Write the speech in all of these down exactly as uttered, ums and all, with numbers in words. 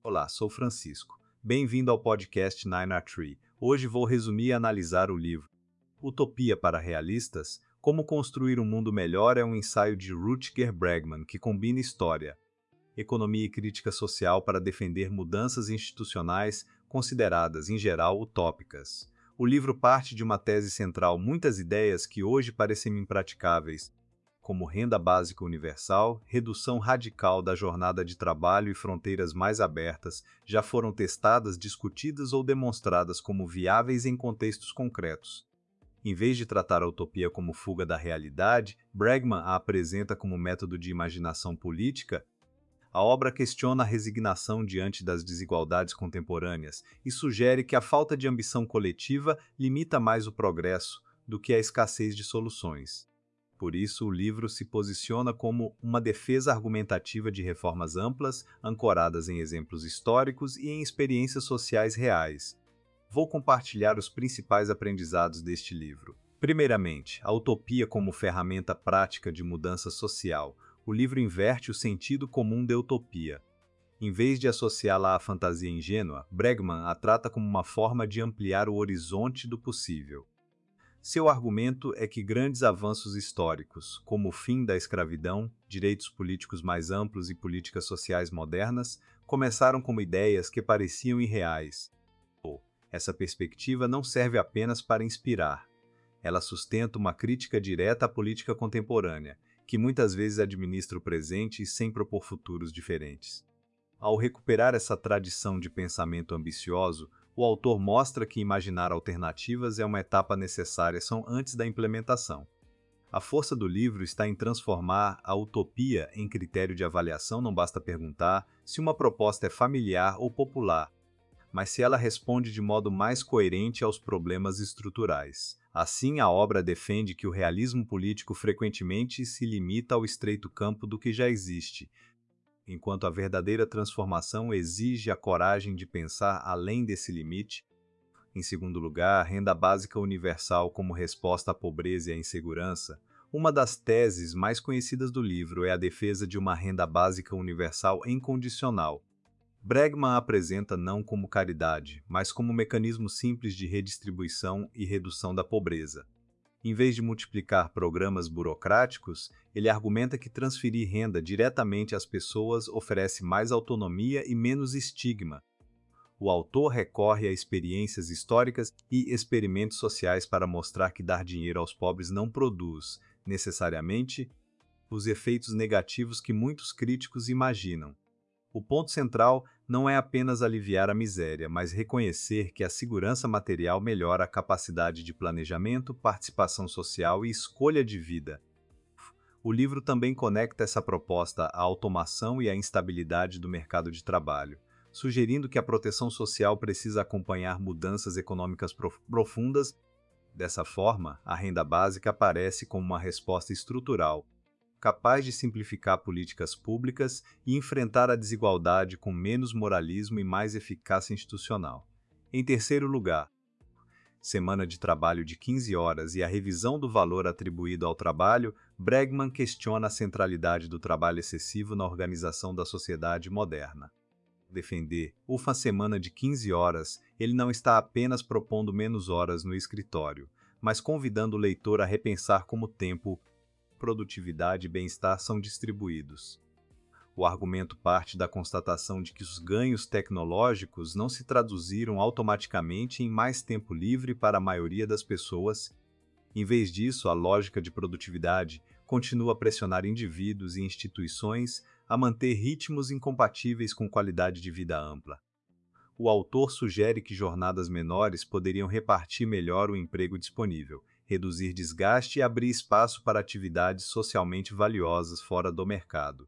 Olá, sou Francisco. Bem-vindo ao podcast Nine a Tree. Hoje vou resumir e analisar o livro Utopia para Realistas: Como Construir um Mundo Melhor é um ensaio de Rutger Bregman que combina história, economia e crítica social para defender mudanças institucionais consideradas, em geral, utópicas. O livro parte de uma tese central, muitas ideias que hoje parecem impraticáveis, como renda básica universal, redução radical da jornada de trabalho e fronteiras mais abertas, já foram testadas, discutidas ou demonstradas como viáveis em contextos concretos. Em vez de tratar a utopia como fuga da realidade, Bregman a apresenta como método de imaginação política. A obra questiona a resignação diante das desigualdades contemporâneas e sugere que a falta de ambição coletiva limita mais o progresso do que a escassez de soluções. Por isso, o livro se posiciona como uma defesa argumentativa de reformas amplas, ancoradas em exemplos históricos e em experiências sociais reais. Vou compartilhar os principais aprendizados deste livro. Primeiramente, a utopia como ferramenta prática de mudança social. O livro inverte o sentido comum da utopia. Em vez de associá-la à fantasia ingênua, Bregman a trata como uma forma de ampliar o horizonte do possível. Seu argumento é que grandes avanços históricos, como o fim da escravidão, direitos políticos mais amplos e políticas sociais modernas, começaram como ideias que pareciam irreais. Essa perspectiva não serve apenas para inspirar. Ela sustenta uma crítica direta à política contemporânea, que muitas vezes administra o presente sem propor futuros diferentes. Ao recuperar essa tradição de pensamento ambicioso, o autor mostra que imaginar alternativas é uma etapa necessária só antes da implementação. A força do livro está em transformar a utopia em critério de avaliação. Não basta perguntar se uma proposta é familiar ou popular, mas se ela responde de modo mais coerente aos problemas estruturais. Assim, a obra defende que o realismo político frequentemente se limita ao estreito campo do que já existe, enquanto a verdadeira transformação exige a coragem de pensar além desse limite. Em segundo lugar, renda básica universal como resposta à pobreza e à insegurança. Uma das teses mais conhecidas do livro é a defesa de uma renda básica universal incondicional. Bregman a apresenta não como caridade, mas como mecanismo simples de redistribuição e redução da pobreza. Em vez de multiplicar programas burocráticos, ele argumenta que transferir renda diretamente às pessoas oferece mais autonomia e menos estigma. O autor recorre a experiências históricas e experimentos sociais para mostrar que dar dinheiro aos pobres não produz, necessariamente, os efeitos negativos que muitos críticos imaginam. O ponto central não é apenas aliviar a miséria, mas reconhecer que a segurança material melhora a capacidade de planejamento, participação social e escolha de vida. O livro também conecta essa proposta à automação e à instabilidade do mercado de trabalho, sugerindo que a proteção social precisa acompanhar mudanças econômicas profundas. Dessa forma, a renda básica aparece como uma resposta estrutural, capaz de simplificar políticas públicas e enfrentar a desigualdade com menos moralismo e mais eficácia institucional. Em terceiro lugar, semana de trabalho de quinze horas e a revisão do valor atribuído ao trabalho. Bregman questiona a centralidade do trabalho excessivo na organização da sociedade moderna. Defender uma semana de quinze horas, ele não está apenas propondo menos horas no escritório, mas convidando o leitor a repensar como tempo, produtividade e bem-estar são distribuídos. O argumento parte da constatação de que os ganhos tecnológicos não se traduziram automaticamente em mais tempo livre para a maioria das pessoas. Em vez disso, a lógica de produtividade continua a pressionar indivíduos e instituições a manter ritmos incompatíveis com qualidade de vida ampla. O autor sugere que jornadas menores poderiam repartir melhor o emprego disponível, reduzir desgaste e abrir espaço para atividades socialmente valiosas fora do mercado.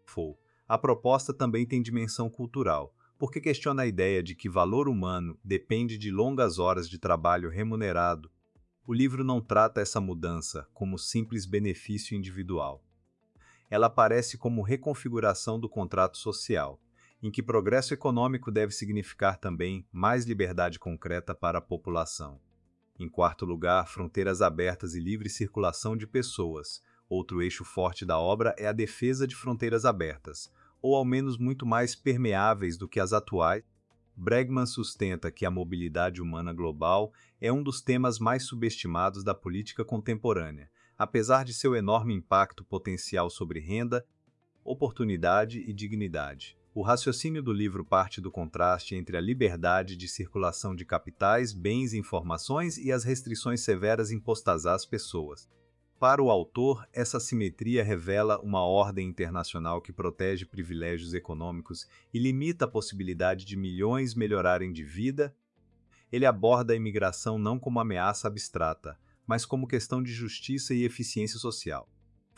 A proposta também tem dimensão cultural, porque questiona a ideia de que valor humano depende de longas horas de trabalho remunerado. O livro não trata essa mudança como simples benefício individual. Ela aparece como reconfiguração do contrato social, em que progresso econômico deve significar também mais liberdade concreta para a população. Em quarto lugar, fronteiras abertas e livre circulação de pessoas. Outro eixo forte da obra é a defesa de fronteiras abertas. ou ao menos muito mais permeáveis do que as atuais. Bregman sustenta que a mobilidade humana global é um dos temas mais subestimados da política contemporânea, apesar de seu enorme impacto potencial sobre renda, oportunidade e dignidade. O raciocínio do livro parte do contraste entre a liberdade de circulação de capitais, bens e informações e as restrições severas impostas às pessoas. Para o autor, essa simetria revela uma ordem internacional que protege privilégios econômicos e limita a possibilidade de milhões melhorarem de vida. Ele aborda a imigração não como ameaça abstrata, mas como questão de justiça e eficiência social.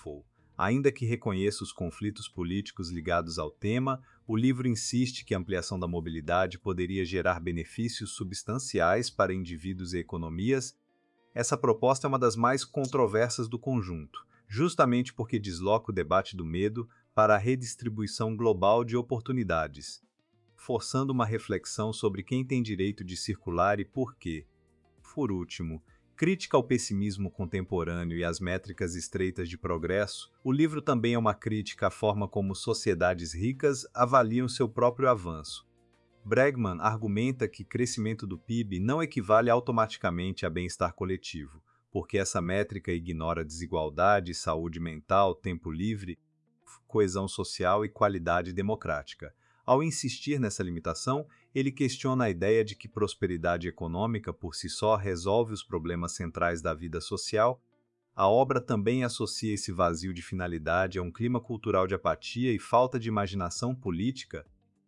Ainda que reconheça os conflitos políticos ligados ao tema, o livro insiste que a ampliação da mobilidade poderia gerar benefícios substanciais para indivíduos e economias. Essa proposta é uma das mais controversas do conjunto, justamente porque desloca o debate do medo para a redistribuição global de oportunidades, forçando uma reflexão sobre quem tem direito de circular e por quê. Por último, crítica ao pessimismo contemporâneo e às métricas estreitas de progresso, o livro também é uma crítica à forma como sociedades ricas avaliam seu próprio avanço. Bregman argumenta que crescimento do P I B não equivale automaticamente a bem-estar coletivo, porque essa métrica ignora desigualdade, saúde mental, tempo livre, coesão social e qualidade democrática. Ao insistir nessa limitação, ele questiona a ideia de que prosperidade econômica por si só resolve os problemas centrais da vida social. A obra também associa esse vazio de finalidade a um clima cultural de apatia e falta de imaginação política,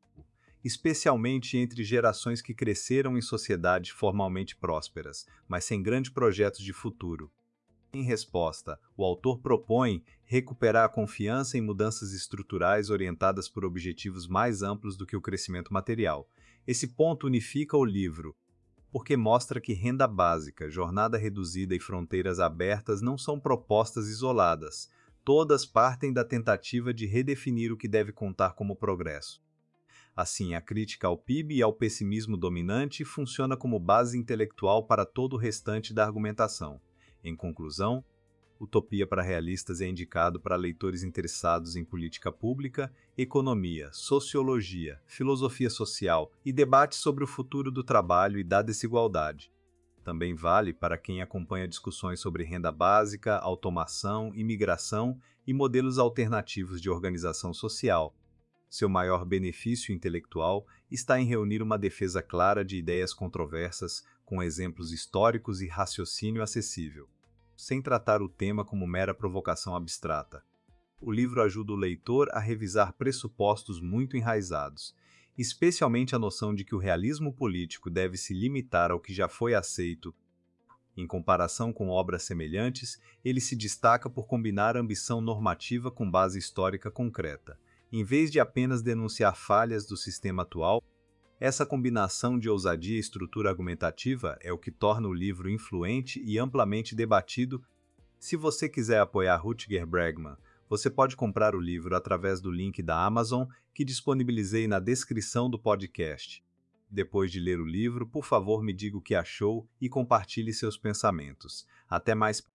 especialmente entre gerações que cresceram em sociedades formalmente prósperas, mas sem grandes projetos de futuro. Em resposta, o autor propõe recuperar a confiança em mudanças estruturais orientadas por objetivos mais amplos do que o crescimento material. Esse ponto unifica o livro, porque mostra que renda básica, jornada reduzida e fronteiras abertas não são propostas isoladas. Todas partem da tentativa de redefinir o que deve contar como progresso. Assim, a crítica ao P I B e ao pessimismo dominante funciona como base intelectual para todo o restante da argumentação. Em conclusão, Utopia para Realistas é indicado para leitores interessados em política pública, economia, sociologia, filosofia social e debates sobre o futuro do trabalho e da desigualdade. Também vale para quem acompanha discussões sobre renda básica, automação, imigração e modelos alternativos de organização social. Seu maior benefício intelectual está em reunir uma defesa clara de ideias controversas, com exemplos históricos e raciocínio acessível, sem tratar o tema como mera provocação abstrata. O livro ajuda o leitor a revisar pressupostos muito enraizados, especialmente a noção de que o realismo político deve se limitar ao que já foi aceito. Em comparação com obras semelhantes, ele se destaca por combinar ambição normativa com base histórica concreta. Em vez de apenas denunciar falhas do sistema atual, essa combinação de ousadia e estrutura argumentativa é o que torna o livro influente e amplamente debatido. Se você quiser apoiar Rutger Bregman, você pode comprar o livro através do link da Amazon que disponibilizei na descrição do podcast. Depois de ler o livro, por favor me diga o que achou e compartilhe seus pensamentos. Até mais!